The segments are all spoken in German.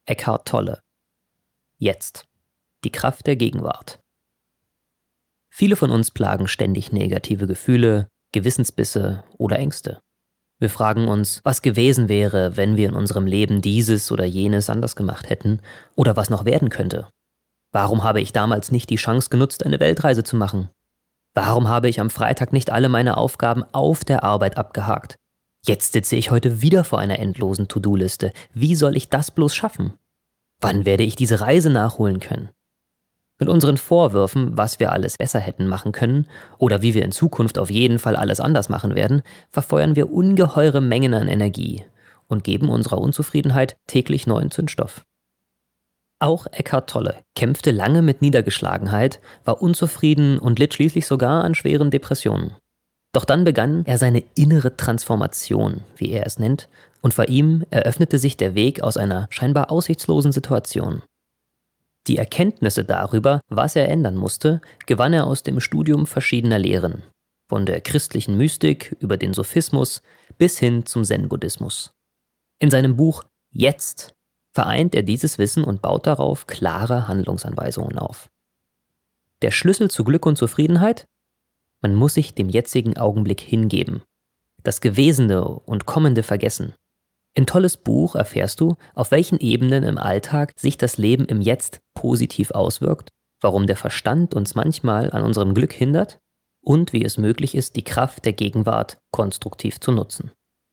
Eckhart Tolle. Jetzt. Die Kraft der Gegenwart. Viele von uns plagen ständig negative Gefühle, Gewissensbisse oder Ängste. Wir fragen uns, was gewesen wäre, wenn wir in unserem Leben dieses oder jenes anders gemacht hätten oder was noch werden könnte. Warum habe ich damals nicht die Chance genutzt, eine Weltreise zu machen? Warum habe ich am Freitag nicht alle meine Aufgaben auf der Arbeit abgehakt? Jetzt sitze ich heute wieder vor einer endlosen To-Do-Liste. Wie soll ich das bloß schaffen? Wann werde ich diese Reise nachholen können? Mit unseren Vorwürfen, was wir alles besser hätten machen können oder wie wir in Zukunft auf jeden Fall alles anders machen werden, verfeuern wir ungeheure Mengen an Energie und geben unserer Unzufriedenheit täglich neuen Zündstoff. Auch Eckhart Tolle kämpfte lange mit Niedergeschlagenheit, war unzufrieden und litt schließlich sogar an schweren Depressionen. Doch dann begann er seine innere Transformation, wie er es nennt, und vor ihm eröffnete sich der Weg aus einer scheinbar aussichtslosen Situation. Die Erkenntnisse darüber, was er ändern musste, gewann er aus dem Studium verschiedener Lehren, von der christlichen Mystik über den Sophismus bis hin zum Zen-Buddhismus. In seinem Buch Jetzt vereint er dieses Wissen und baut darauf klare Handlungsanweisungen auf. Der Schlüssel zu Glück und Zufriedenheit? Man muss sich dem jetzigen Augenblick hingeben, das Gewesene und Kommende vergessen. In Tolles Buch erfährst du, auf welchen Ebenen im Alltag sich das Leben im Jetzt positiv auswirkt, warum der Verstand uns manchmal an unserem Glück hindert und wie es möglich ist, die Kraft der Gegenwart konstruktiv zu nutzen.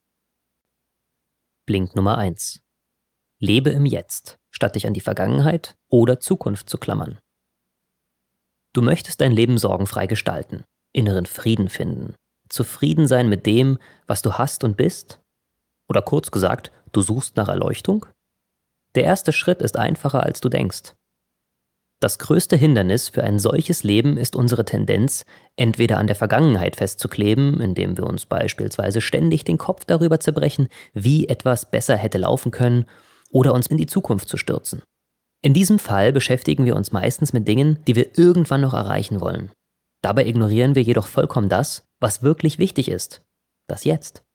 Blink Nummer 1. Lebe im Jetzt, statt dich an die Vergangenheit oder Zukunft zu klammern. Du möchtest dein Leben sorgenfrei gestalten, inneren Frieden finden, zufrieden sein mit dem, was du hast und bist? Oder kurz gesagt, du suchst nach Erleuchtung? Der erste Schritt ist einfacher, als du denkst. Das größte Hindernis für ein solches Leben ist unsere Tendenz, entweder an der Vergangenheit festzukleben, indem wir uns beispielsweise ständig den Kopf darüber zerbrechen, wie etwas besser hätte laufen können, oder uns in die Zukunft zu stürzen. In diesem Fall beschäftigen wir uns meistens mit Dingen, die wir irgendwann noch erreichen wollen. Dabei ignorieren wir jedoch vollkommen das, was wirklich wichtig ist, das Jetzt.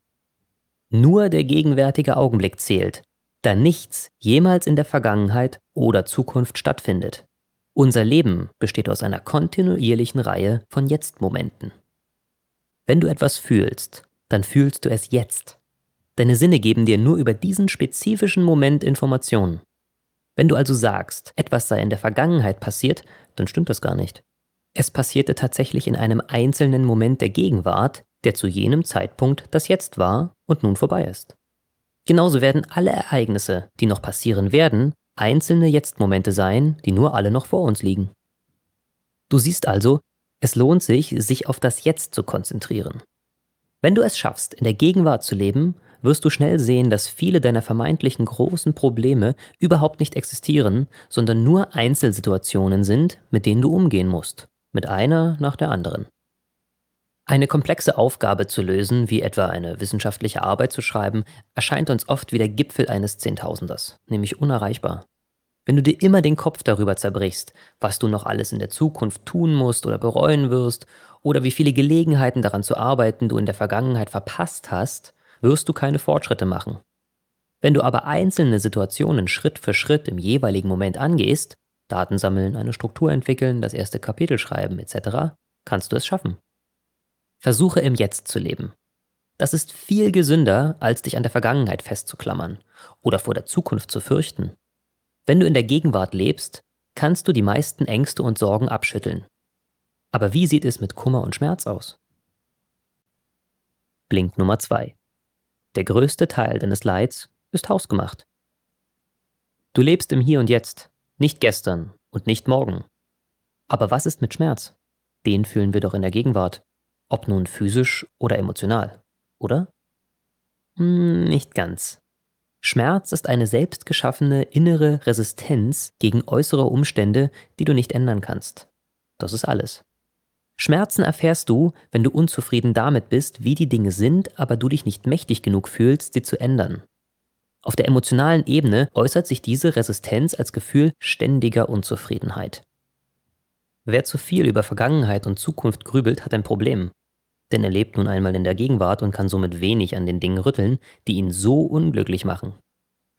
Nur der gegenwärtige Augenblick zählt, da nichts jemals in der Vergangenheit oder Zukunft stattfindet. Unser Leben besteht aus einer kontinuierlichen Reihe von Jetzt-Momenten. Wenn du etwas fühlst, dann fühlst du es jetzt. Deine Sinne geben dir nur über diesen spezifischen Moment Informationen. Wenn du also sagst, etwas sei in der Vergangenheit passiert, dann stimmt das gar nicht. Es passierte tatsächlich in einem einzelnen Moment der Gegenwart, der zu jenem Zeitpunkt das Jetzt war und nun vorbei ist. Genauso werden alle Ereignisse, die noch passieren werden, einzelne Jetzt-Momente sein, die nur alle noch vor uns liegen. Du siehst also, es lohnt sich, sich auf das Jetzt zu konzentrieren. Wenn du es schaffst, in der Gegenwart zu leben, wirst du schnell sehen, dass viele deiner vermeintlichen großen Probleme überhaupt nicht existieren, sondern nur Einzelsituationen sind, mit denen du umgehen musst, mit einer nach der anderen. Eine komplexe Aufgabe zu lösen, wie etwa eine wissenschaftliche Arbeit zu schreiben, erscheint uns oft wie der Gipfel eines Zehntausenders, nämlich unerreichbar. Wenn du dir immer den Kopf darüber zerbrichst, was du noch alles in der Zukunft tun musst oder bereuen wirst, oder wie viele Gelegenheiten daran zu arbeiten du in der Vergangenheit verpasst hast, wirst du keine Fortschritte machen. Wenn du aber einzelne Situationen Schritt für Schritt im jeweiligen Moment angehst, Daten sammeln, eine Struktur entwickeln, das erste Kapitel schreiben etc., kannst du es schaffen. Versuche im Jetzt zu leben. Das ist viel gesünder, als dich an der Vergangenheit festzuklammern oder vor der Zukunft zu fürchten. Wenn du in der Gegenwart lebst, kannst du die meisten Ängste und Sorgen abschütteln. Aber wie sieht es mit Kummer und Schmerz aus? Blink Nummer 2. Der größte Teil deines Leids ist hausgemacht. Du lebst im Hier und Jetzt, nicht gestern und nicht morgen. Aber was ist mit Schmerz? Den fühlen wir doch in der Gegenwart. Ob nun physisch oder emotional, oder? Nicht ganz. Schmerz ist eine selbstgeschaffene innere Resistenz gegen äußere Umstände, die du nicht ändern kannst. Das ist alles. Schmerzen erfährst du, wenn du unzufrieden damit bist, wie die Dinge sind, aber du dich nicht mächtig genug fühlst, sie zu ändern. Auf der emotionalen Ebene äußert sich diese Resistenz als Gefühl ständiger Unzufriedenheit. Wer zu viel über Vergangenheit und Zukunft grübelt, hat ein Problem. Denn er lebt nun einmal in der Gegenwart und kann somit wenig an den Dingen rütteln, die ihn so unglücklich machen.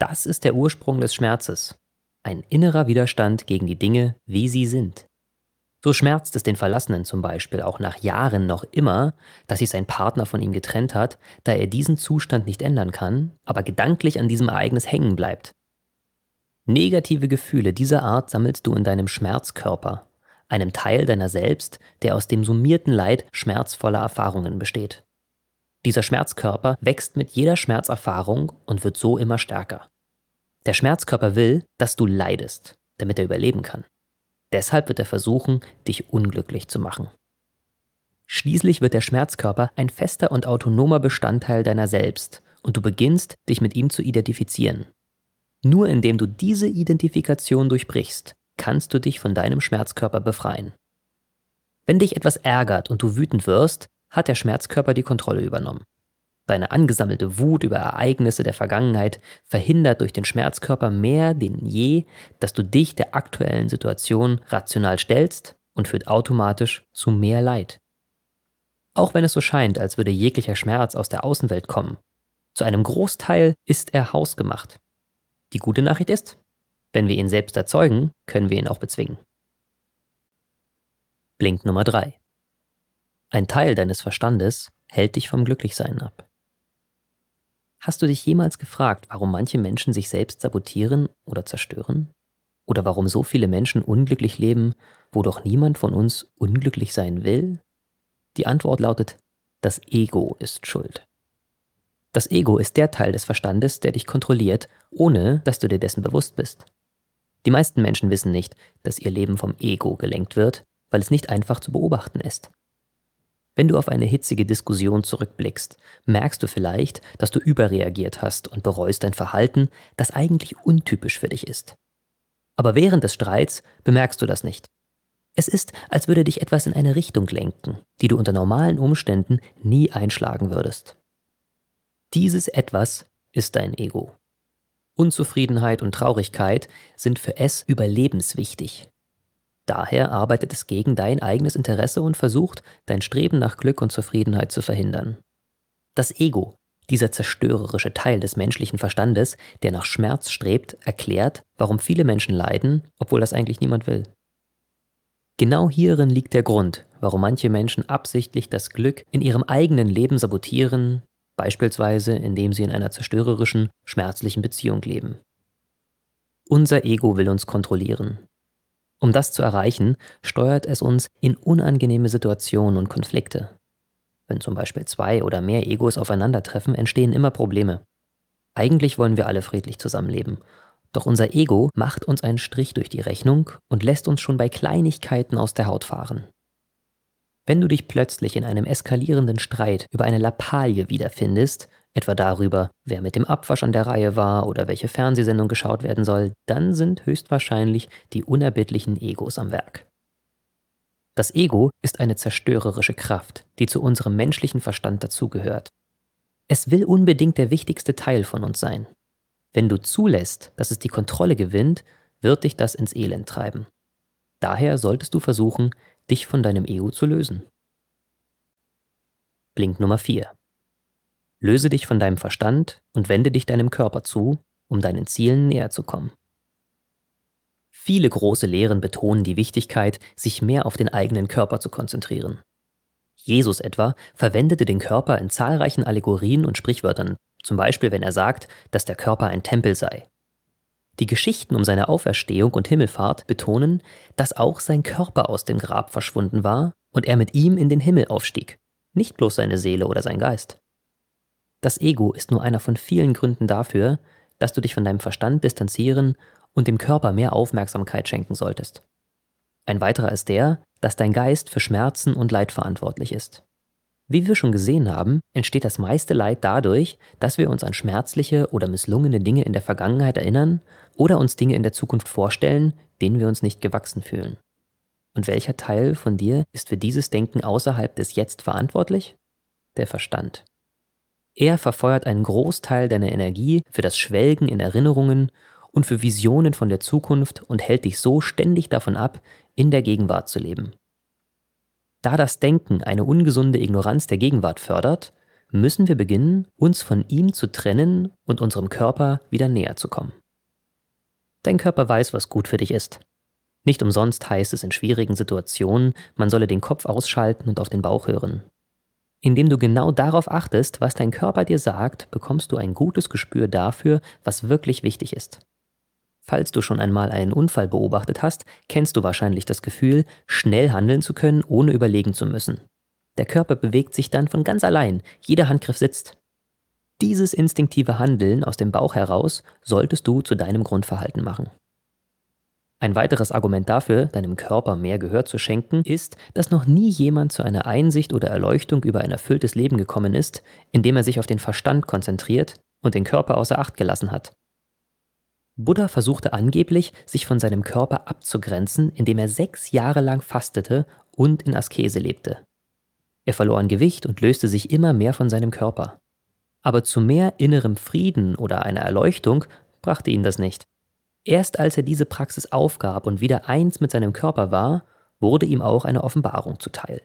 Das ist der Ursprung des Schmerzes. Ein innerer Widerstand gegen die Dinge, wie sie sind. So schmerzt es den Verlassenen zum Beispiel auch nach Jahren noch immer, dass sich sein Partner von ihm getrennt hat, da er diesen Zustand nicht ändern kann, aber gedanklich an diesem Ereignis hängen bleibt. Negative Gefühle dieser Art sammelst du in deinem Schmerzkörper, einem Teil deiner selbst, der aus dem summierten Leid schmerzvoller Erfahrungen besteht. Dieser Schmerzkörper wächst mit jeder Schmerzerfahrung und wird so immer stärker. Der Schmerzkörper will, dass du leidest, damit er überleben kann. Deshalb wird er versuchen, dich unglücklich zu machen. Schließlich wird der Schmerzkörper ein fester und autonomer Bestandteil deiner selbst und du beginnst, dich mit ihm zu identifizieren. Nur indem du diese Identifikation durchbrichst, kannst du dich von deinem Schmerzkörper befreien. Wenn dich etwas ärgert und du wütend wirst, hat der Schmerzkörper die Kontrolle übernommen. Deine angesammelte Wut über Ereignisse der Vergangenheit verhindert durch den Schmerzkörper mehr denn je, dass du dich der aktuellen Situation rational stellst und führt automatisch zu mehr Leid. Auch wenn es so scheint, als würde jeglicher Schmerz aus der Außenwelt kommen, zu einem Großteil ist er hausgemacht. Die gute Nachricht ist, wenn wir ihn selbst erzeugen, können wir ihn auch bezwingen. Blink Nummer 3. Ein Teil deines Verstandes hält dich vom Glücklichsein ab. Hast du dich jemals gefragt, warum manche Menschen sich selbst sabotieren oder zerstören? Oder warum so viele Menschen unglücklich leben, wo doch niemand von uns unglücklich sein will? Die Antwort lautet, das Ego ist schuld. Das Ego ist der Teil des Verstandes, der dich kontrolliert, ohne dass du dir dessen bewusst bist. Die meisten Menschen wissen nicht, dass ihr Leben vom Ego gelenkt wird, weil es nicht einfach zu beobachten ist. Wenn du auf eine hitzige Diskussion zurückblickst, merkst du vielleicht, dass du überreagiert hast und bereust dein Verhalten, das eigentlich untypisch für dich ist. Aber während des Streits bemerkst du das nicht. Es ist, als würde dich etwas in eine Richtung lenken, die du unter normalen Umständen nie einschlagen würdest. Dieses Etwas ist dein Ego. Unzufriedenheit und Traurigkeit sind für es überlebenswichtig. Daher arbeitet es gegen dein eigenes Interesse und versucht, dein Streben nach Glück und Zufriedenheit zu verhindern. Das Ego, dieser zerstörerische Teil des menschlichen Verstandes, der nach Schmerz strebt, erklärt, warum viele Menschen leiden, obwohl das eigentlich niemand will. Genau hierin liegt der Grund, warum manche Menschen absichtlich das Glück in ihrem eigenen Leben sabotieren, beispielsweise indem sie in einer zerstörerischen, schmerzlichen Beziehung leben. Unser Ego will uns kontrollieren. Um das zu erreichen, steuert es uns in unangenehme Situationen und Konflikte. Wenn zum Beispiel 2 oder mehr Egos aufeinandertreffen, entstehen immer Probleme. Eigentlich wollen wir alle friedlich zusammenleben. Doch unser Ego macht uns einen Strich durch die Rechnung und lässt uns schon bei Kleinigkeiten aus der Haut fahren. Wenn du dich plötzlich in einem eskalierenden Streit über eine Lappalie wiederfindest, etwa darüber, wer mit dem Abwasch an der Reihe war oder welche Fernsehsendung geschaut werden soll, dann sind höchstwahrscheinlich die unerbittlichen Egos am Werk. Das Ego ist eine zerstörerische Kraft, die zu unserem menschlichen Verstand dazugehört. Es will unbedingt der wichtigste Teil von uns sein. Wenn du zulässt, dass es die Kontrolle gewinnt, wird dich das ins Elend treiben. Daher solltest du versuchen, dich von deinem Ego zu lösen. Blink Nummer 4. Löse dich von deinem Verstand und wende dich deinem Körper zu, um deinen Zielen näher zu kommen. Viele große Lehren betonen die Wichtigkeit, sich mehr auf den eigenen Körper zu konzentrieren. Jesus etwa verwendete den Körper in zahlreichen Allegorien und Sprichwörtern, zum Beispiel wenn er sagt, dass der Körper ein Tempel sei. Die Geschichten um seine Auferstehung und Himmelfahrt betonen, dass auch sein Körper aus dem Grab verschwunden war und er mit ihm in den Himmel aufstieg, nicht bloß seine Seele oder sein Geist. Das Ego ist nur einer von vielen Gründen dafür, dass du dich von deinem Verstand distanzieren und dem Körper mehr Aufmerksamkeit schenken solltest. Ein weiterer ist der, dass dein Geist für Schmerzen und Leid verantwortlich ist. Wie wir schon gesehen haben, entsteht das meiste Leid dadurch, dass wir uns an schmerzliche oder misslungene Dinge in der Vergangenheit erinnern oder uns Dinge in der Zukunft vorstellen, denen wir uns nicht gewachsen fühlen. Und welcher Teil von dir ist für dieses Denken außerhalb des Jetzt verantwortlich? Der Verstand. Er verfeuert einen Großteil deiner Energie für das Schwelgen in Erinnerungen und für Visionen von der Zukunft und hält dich so ständig davon ab, in der Gegenwart zu leben. Da das Denken eine ungesunde Ignoranz der Gegenwart fördert, müssen wir beginnen, uns von ihm zu trennen und unserem Körper wieder näher zu kommen. Dein Körper weiß, was gut für dich ist. Nicht umsonst heißt es in schwierigen Situationen, man solle den Kopf ausschalten und auf den Bauch hören. Indem du genau darauf achtest, was dein Körper dir sagt, bekommst du ein gutes Gespür dafür, was wirklich wichtig ist. Falls du schon einmal einen Unfall beobachtet hast, kennst du wahrscheinlich das Gefühl, schnell handeln zu können, ohne überlegen zu müssen. Der Körper bewegt sich dann von ganz allein, jeder Handgriff sitzt. Dieses instinktive Handeln aus dem Bauch heraus solltest du zu deinem Grundverhalten machen. Ein weiteres Argument dafür, deinem Körper mehr Gehör zu schenken, ist, dass noch nie jemand zu einer Einsicht oder Erleuchtung über ein erfülltes Leben gekommen ist, indem er sich auf den Verstand konzentriert und den Körper außer Acht gelassen hat. Buddha versuchte angeblich, sich von seinem Körper abzugrenzen, indem er 6 Jahre lang fastete und in Askese lebte. Er verlor an Gewicht und löste sich immer mehr von seinem Körper. Aber zu mehr innerem Frieden oder einer Erleuchtung brachte ihn das nicht. Erst als er diese Praxis aufgab und wieder eins mit seinem Körper war, wurde ihm auch eine Offenbarung zuteil.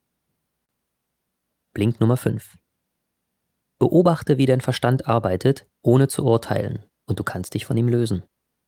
Blink Nummer 5. Beobachte, wie dein Verstand arbeitet, ohne zu urteilen, und du kannst dich von ihm lösen.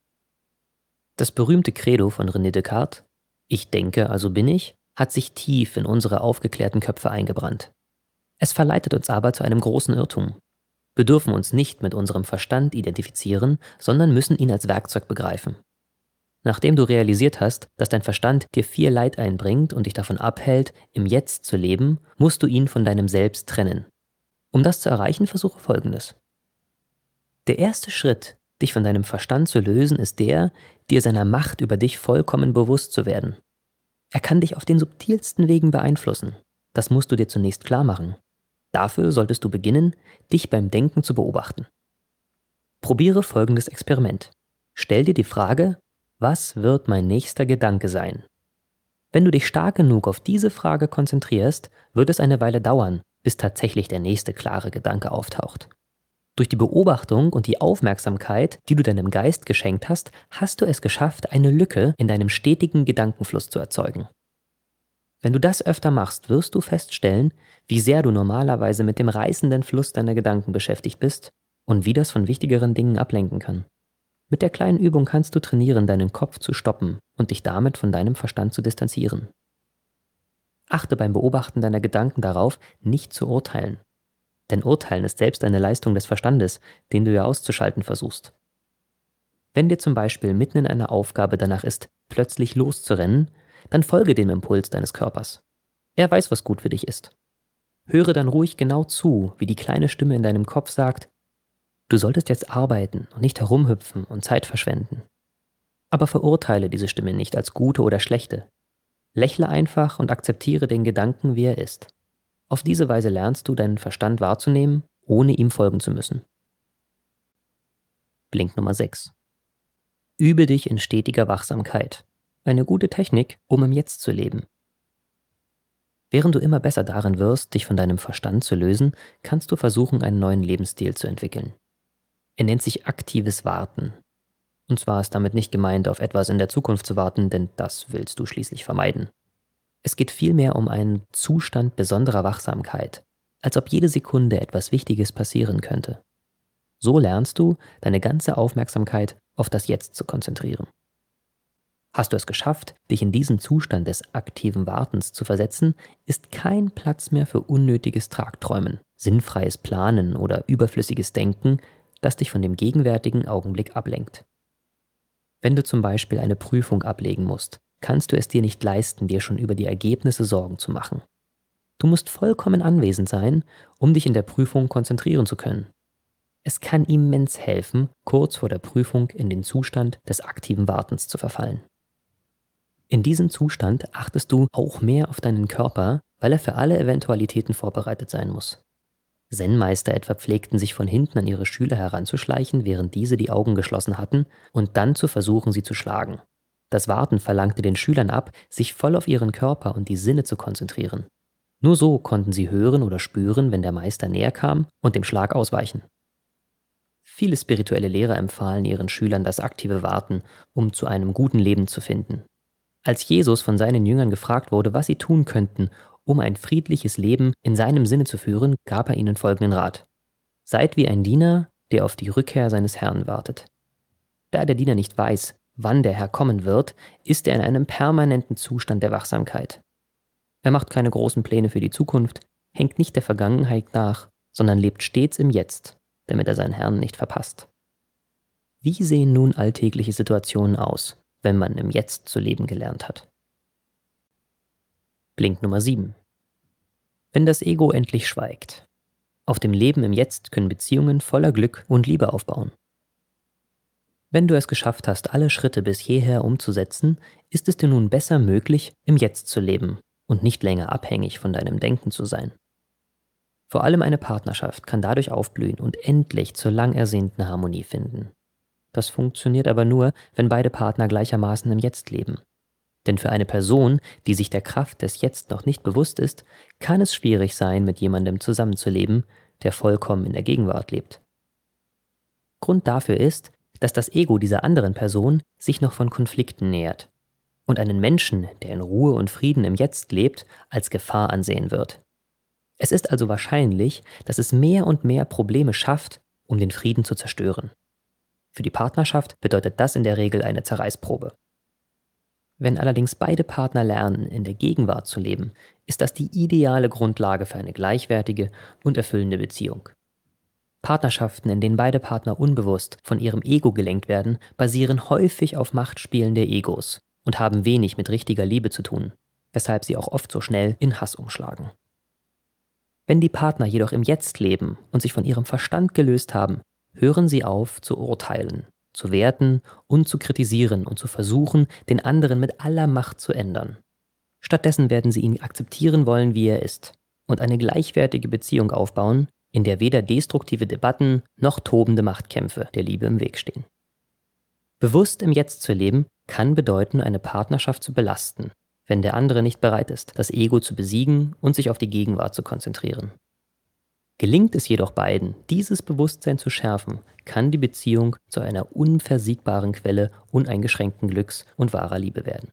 Das berühmte Credo von René Descartes, „Ich denke, also bin ich“, hat sich tief in unsere aufgeklärten Köpfe eingebrannt. Es verleitet uns aber zu einem großen Irrtum. Wir dürfen uns nicht mit unserem Verstand identifizieren, sondern müssen ihn als Werkzeug begreifen. Nachdem du realisiert hast, dass dein Verstand dir viel Leid einbringt und dich davon abhält, im Jetzt zu leben, musst du ihn von deinem Selbst trennen. Um das zu erreichen, versuche Folgendes. Der erste Schritt, dich von deinem Verstand zu lösen, ist der, dir seiner Macht über dich vollkommen bewusst zu werden. Er kann dich auf den subtilsten Wegen beeinflussen. Das musst du dir zunächst klar machen. Dafür solltest du beginnen, dich beim Denken zu beobachten. Probiere folgendes Experiment. Stell dir die Frage, was wird mein nächster Gedanke sein? Wenn du dich stark genug auf diese Frage konzentrierst, wird es eine Weile dauern, bis tatsächlich der nächste klare Gedanke auftaucht. Durch die Beobachtung und die Aufmerksamkeit, die du deinem Geist geschenkt hast, hast du es geschafft, eine Lücke in deinem stetigen Gedankenfluss zu erzeugen. Wenn du das öfter machst, wirst du feststellen, wie sehr du normalerweise mit dem reißenden Fluss deiner Gedanken beschäftigt bist und wie das von wichtigeren Dingen ablenken kann. Mit der kleinen Übung kannst du trainieren, deinen Kopf zu stoppen und dich damit von deinem Verstand zu distanzieren. Achte beim Beobachten deiner Gedanken darauf, nicht zu urteilen. Denn Urteilen ist selbst eine Leistung des Verstandes, den du ja auszuschalten versuchst. Wenn dir zum Beispiel mitten in einer Aufgabe danach ist, plötzlich loszurennen, dann folge dem Impuls deines Körpers. Er weiß, was gut für dich ist. Höre dann ruhig genau zu, wie die kleine Stimme in deinem Kopf sagt, du solltest jetzt arbeiten und nicht herumhüpfen und Zeit verschwenden. Aber verurteile diese Stimme nicht als gute oder schlechte. Lächle einfach und akzeptiere den Gedanken, wie er ist. Auf diese Weise lernst du, deinen Verstand wahrzunehmen, ohne ihm folgen zu müssen. Blink Nummer 6. Übe dich in stetiger Wachsamkeit. Eine gute Technik, um im Jetzt zu leben. Während du immer besser darin wirst, dich von deinem Verstand zu lösen, kannst du versuchen, einen neuen Lebensstil zu entwickeln. Er nennt sich aktives Warten. Und zwar ist damit nicht gemeint, auf etwas in der Zukunft zu warten, denn das willst du schließlich vermeiden. Es geht vielmehr um einen Zustand besonderer Wachsamkeit, als ob jede Sekunde etwas Wichtiges passieren könnte. So lernst du, deine ganze Aufmerksamkeit auf das Jetzt zu konzentrieren. Hast du es geschafft, dich in diesen Zustand des aktiven Wartens zu versetzen, ist kein Platz mehr für unnötiges Tagträumen, sinnfreies Planen oder überflüssiges Denken, das dich von dem gegenwärtigen Augenblick ablenkt. Wenn du zum Beispiel eine Prüfung ablegen musst, kannst du es dir nicht leisten, dir schon über die Ergebnisse Sorgen zu machen. Du musst vollkommen anwesend sein, um dich in der Prüfung konzentrieren zu können. Es kann immens helfen, kurz vor der Prüfung in den Zustand des aktiven Wartens zu verfallen. In diesem Zustand achtest du auch mehr auf deinen Körper, weil er für alle Eventualitäten vorbereitet sein muss. Zen-Meister etwa pflegten sich von hinten an ihre Schüler heranzuschleichen, während diese die Augen geschlossen hatten, und dann zu versuchen, sie zu schlagen. Das Warten verlangte den Schülern ab, sich voll auf ihren Körper und die Sinne zu konzentrieren. Nur so konnten sie hören oder spüren, wenn der Meister näher kam, und dem Schlag ausweichen. Viele spirituelle Lehrer empfahlen ihren Schülern das aktive Warten, um zu einem guten Leben zu finden. Als Jesus von seinen Jüngern gefragt wurde, was sie tun könnten, Um ein friedliches Leben in seinem Sinne zu führen, gab er ihnen folgenden Rat: Seid wie ein Diener, der auf die Rückkehr seines Herrn wartet. Da der Diener nicht weiß, wann der Herr kommen wird, ist er in einem permanenten Zustand der Wachsamkeit. Er macht keine großen Pläne für die Zukunft, hängt nicht der Vergangenheit nach, sondern lebt stets im Jetzt, damit er seinen Herrn nicht verpasst. Wie sehen nun alltägliche Situationen aus, wenn man im Jetzt zu leben gelernt hat? Blink Nummer 7. Wenn das Ego endlich schweigt. Auf dem Leben im Jetzt können Beziehungen voller Glück und Liebe aufbauen. Wenn du es geschafft hast, alle Schritte bis hierher umzusetzen, ist es dir nun besser möglich, im Jetzt zu leben und nicht länger abhängig von deinem Denken zu sein. Vor allem eine Partnerschaft kann dadurch aufblühen und endlich zur lang ersehnten Harmonie finden. Das funktioniert aber nur, wenn beide Partner gleichermaßen im Jetzt leben. Denn für eine Person, die sich der Kraft des Jetzt noch nicht bewusst ist, kann es schwierig sein, mit jemandem zusammenzuleben, der vollkommen in der Gegenwart lebt. Grund dafür ist, dass das Ego dieser anderen Person sich noch von Konflikten nähert und einen Menschen, der in Ruhe und Frieden im Jetzt lebt, als Gefahr ansehen wird. Es ist also wahrscheinlich, dass es mehr und mehr Probleme schafft, um den Frieden zu zerstören. Für die Partnerschaft bedeutet das in der Regel eine Zerreißprobe. Wenn allerdings beide Partner lernen, in der Gegenwart zu leben, ist das die ideale Grundlage für eine gleichwertige und erfüllende Beziehung. Partnerschaften, in denen beide Partner unbewusst von ihrem Ego gelenkt werden, basieren häufig auf Machtspielen der Egos und haben wenig mit richtiger Liebe zu tun, weshalb sie auch oft so schnell in Hass umschlagen. Wenn die Partner jedoch im Jetzt leben und sich von ihrem Verstand gelöst haben, hören sie auf zu urteilen, zu werten und zu kritisieren und zu versuchen, den anderen mit aller Macht zu ändern. Stattdessen werden sie ihn akzeptieren wollen, wie er ist, und eine gleichwertige Beziehung aufbauen, in der weder destruktive Debatten noch tobende Machtkämpfe der Liebe im Weg stehen. Bewusst im Jetzt zu leben, kann bedeuten, eine Partnerschaft zu belasten, wenn der andere nicht bereit ist, das Ego zu besiegen und sich auf die Gegenwart zu konzentrieren. Gelingt es jedoch beiden, dieses Bewusstsein zu schärfen, kann die Beziehung zu einer unversiegbaren Quelle uneingeschränkten Glücks und wahrer Liebe werden.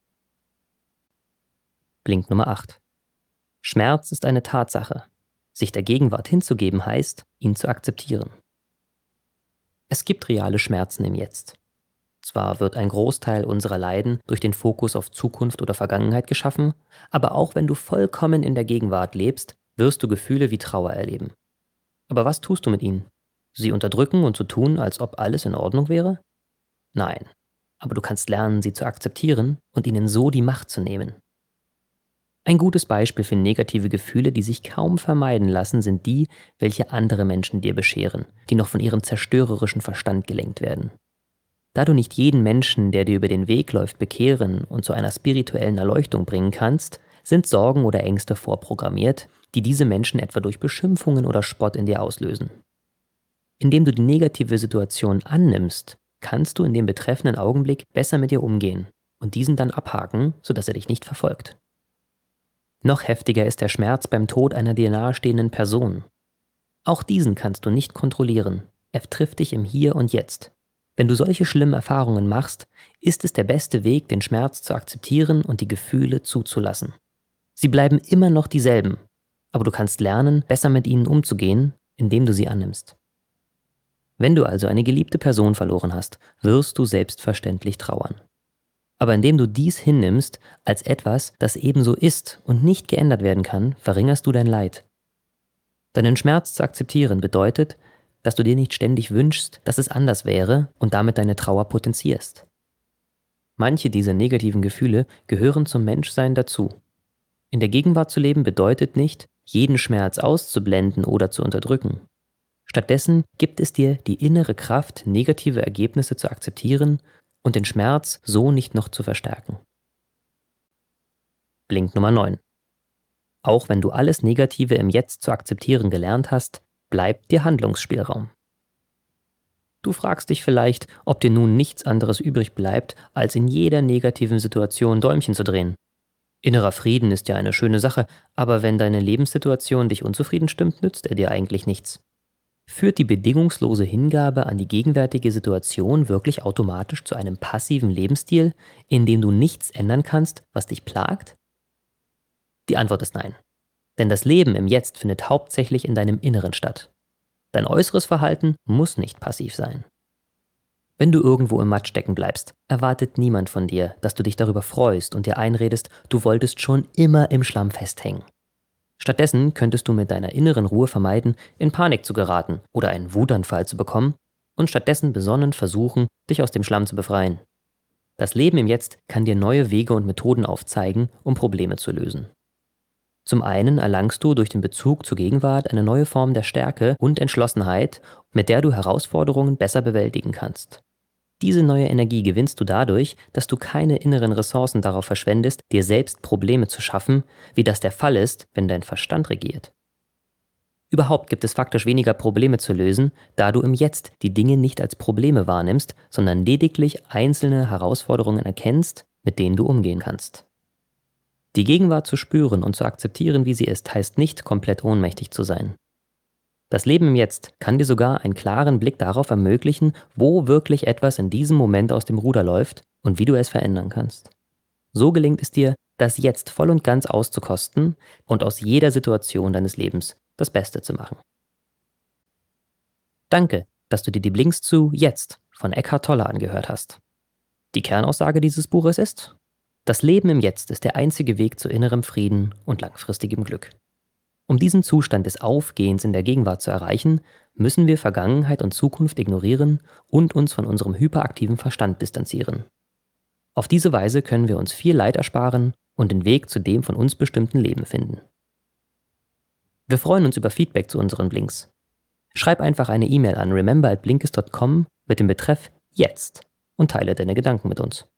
Blink Nummer 8. Schmerz ist eine Tatsache. Sich der Gegenwart hinzugeben heißt, ihn zu akzeptieren. Es gibt reale Schmerzen im Jetzt. Zwar wird ein Großteil unserer Leiden durch den Fokus auf Zukunft oder Vergangenheit geschaffen, aber auch wenn du vollkommen in der Gegenwart lebst, wirst du Gefühle wie Trauer erleben. Aber was tust du mit ihnen? Sie unterdrücken und zu tun, als ob alles in Ordnung wäre? Nein, aber du kannst lernen, sie zu akzeptieren und ihnen so die Macht zu nehmen. Ein gutes Beispiel für negative Gefühle, die sich kaum vermeiden lassen, sind die, welche andere Menschen dir bescheren, die noch von ihrem zerstörerischen Verstand gelenkt werden. Da du nicht jeden Menschen, der dir über den Weg läuft, bekehren und zu einer spirituellen Erleuchtung bringen kannst, sind Sorgen oder Ängste vorprogrammiert, die diese Menschen etwa durch Beschimpfungen oder Spott in dir auslösen. Indem du die negative Situation annimmst, kannst du in dem betreffenden Augenblick besser mit ihr umgehen und diesen dann abhaken, sodass er dich nicht verfolgt. Noch heftiger ist der Schmerz beim Tod einer dir nahestehenden Person. Auch diesen kannst du nicht kontrollieren. Er trifft dich im Hier und Jetzt. Wenn du solche schlimmen Erfahrungen machst, ist es der beste Weg, den Schmerz zu akzeptieren und die Gefühle zuzulassen. Sie bleiben immer noch dieselben, aber du kannst lernen, besser mit ihnen umzugehen, indem du sie annimmst. Wenn du also eine geliebte Person verloren hast, wirst du selbstverständlich trauern. Aber indem du dies hinnimmst als etwas, das ebenso ist und nicht geändert werden kann, verringerst du dein Leid. Deinen Schmerz zu akzeptieren bedeutet, dass du dir nicht ständig wünschst, dass es anders wäre und damit deine Trauer potenzierst. Manche dieser negativen Gefühle gehören zum Menschsein dazu. In der Gegenwart zu leben bedeutet nicht, jeden Schmerz auszublenden oder zu unterdrücken. Stattdessen gibt es dir die innere Kraft, negative Ergebnisse zu akzeptieren und den Schmerz so nicht noch zu verstärken. Blink Nummer 9. Auch wenn du alles Negative im Jetzt zu akzeptieren gelernt hast, bleibt dir Handlungsspielraum. Du fragst dich vielleicht, ob dir nun nichts anderes übrig bleibt, als in jeder negativen Situation Däumchen zu drehen. Innerer Frieden ist ja eine schöne Sache, aber wenn deine Lebenssituation dich unzufrieden stimmt, nützt er dir eigentlich nichts. Führt die bedingungslose Hingabe an die gegenwärtige Situation wirklich automatisch zu einem passiven Lebensstil, in dem du nichts ändern kannst, was dich plagt? Die Antwort ist nein. Denn das Leben im Jetzt findet hauptsächlich in deinem Inneren statt. Dein äußeres Verhalten muss nicht passiv sein. Wenn du irgendwo im Matsch stecken bleibst, erwartet niemand von dir, dass du dich darüber freust und dir einredest, du wolltest schon immer im Schlamm festhängen. Stattdessen könntest du mit deiner inneren Ruhe vermeiden, in Panik zu geraten oder einen Wutanfall zu bekommen und stattdessen besonnen versuchen, dich aus dem Schlamm zu befreien. Das Leben im Jetzt kann dir neue Wege und Methoden aufzeigen, um Probleme zu lösen. Zum einen erlangst du durch den Bezug zur Gegenwart eine neue Form der Stärke und Entschlossenheit, mit der du Herausforderungen besser bewältigen kannst. Diese neue Energie gewinnst du dadurch, dass du keine inneren Ressourcen darauf verschwendest, dir selbst Probleme zu schaffen, wie das der Fall ist, wenn dein Verstand regiert. Überhaupt gibt es faktisch weniger Probleme zu lösen, da du im Jetzt die Dinge nicht als Probleme wahrnimmst, sondern lediglich einzelne Herausforderungen erkennst, mit denen du umgehen kannst. Die Gegenwart zu spüren und zu akzeptieren, wie sie ist, heißt nicht, komplett ohnmächtig zu sein. Das Leben im Jetzt kann dir sogar einen klaren Blick darauf ermöglichen, wo wirklich etwas in diesem Moment aus dem Ruder läuft und wie du es verändern kannst. So gelingt es dir, das Jetzt voll und ganz auszukosten und aus jeder Situation deines Lebens das Beste zu machen. Danke, dass du dir die Blinks zu Jetzt von Eckhart Tolle angehört hast. Die Kernaussage dieses Buches ist: Das Leben im Jetzt ist der einzige Weg zu innerem Frieden und langfristigem Glück. Um diesen Zustand des Aufgehens in der Gegenwart zu erreichen, müssen wir Vergangenheit und Zukunft ignorieren und uns von unserem hyperaktiven Verstand distanzieren. Auf diese Weise können wir uns viel Leid ersparen und den Weg zu dem von uns bestimmten Leben finden. Wir freuen uns über Feedback zu unseren Blinks. Schreib einfach eine E-Mail an remember@blinkist.com mit dem Betreff Jetzt und teile deine Gedanken mit uns.